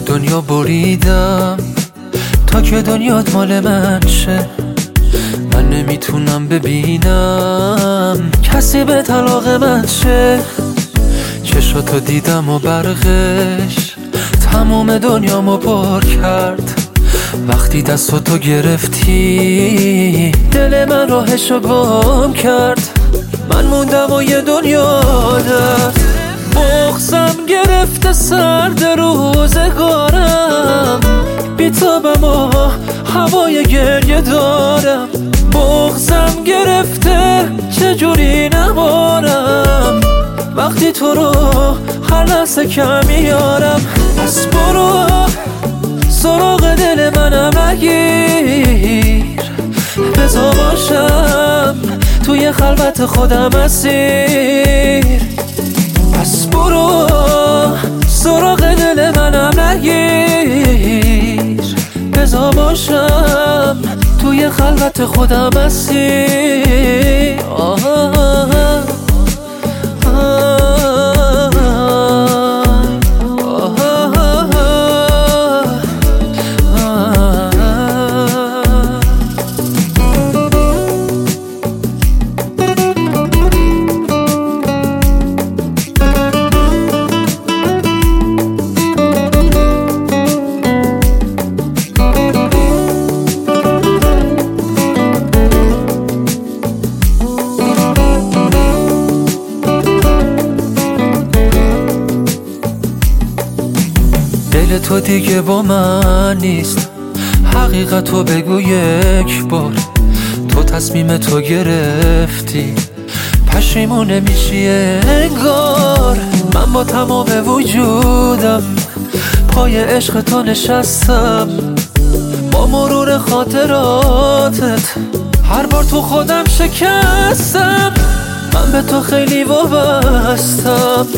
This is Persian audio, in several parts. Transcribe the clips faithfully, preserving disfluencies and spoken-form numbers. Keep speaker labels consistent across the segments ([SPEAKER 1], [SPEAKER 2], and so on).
[SPEAKER 1] دنیا بریدم تا که دنیات مال من شه. من نمیتونم ببینم کسی به طلاق من شه. چشاتو دیدم و برقش تمام دنیامو پر کرد. وقتی دستاتو گرفتی دل من راهشو گم کرد. من موندم و یه دنیا درد. بغضم گرفته سرد روزگارم، بیتابم و هوای گریه دارم. بغضم گرفته چجوری نبارم وقتی تو رو هر لحظه کم میارم. پس برو سراغ دل منم نگیر، بذار باشم توی خلوت خودم اسیر. پس برو سراغ دل منم نگیر، بذار باشم توی خلوت خودم اسیر. آه آه آه دل تو دیگه با من نیست، حقیقتو بگو یک بار. تو تصمیم تو گرفتی، پشیمون نمیشی انگار. من با تمام وجودم پای عشق تو نشستم. با مرور خاطراتت هر بار تو خودم شکستم. من به تو خیلی وابستم.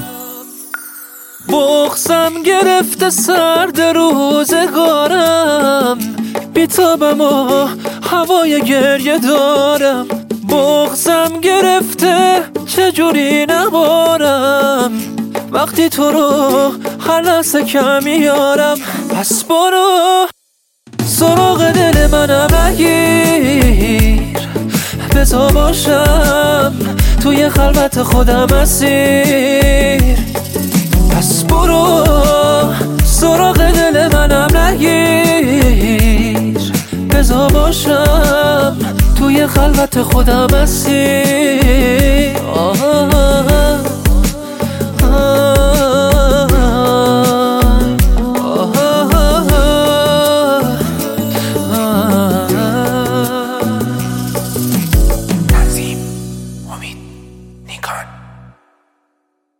[SPEAKER 1] بغضم گرفته سرد روزگارم، بیتابم و هوای گریه دارم. بغضم گرفته چجوری نبارم وقتی تو رو هر لحظه کم میارم. پس برو سراغ دل منم نگیر، بذار باشم توی خلوت خودم اسیر. پس برو سراغ دل منم نگیر، بذار باشم توی خلوت خودم اسیر. آه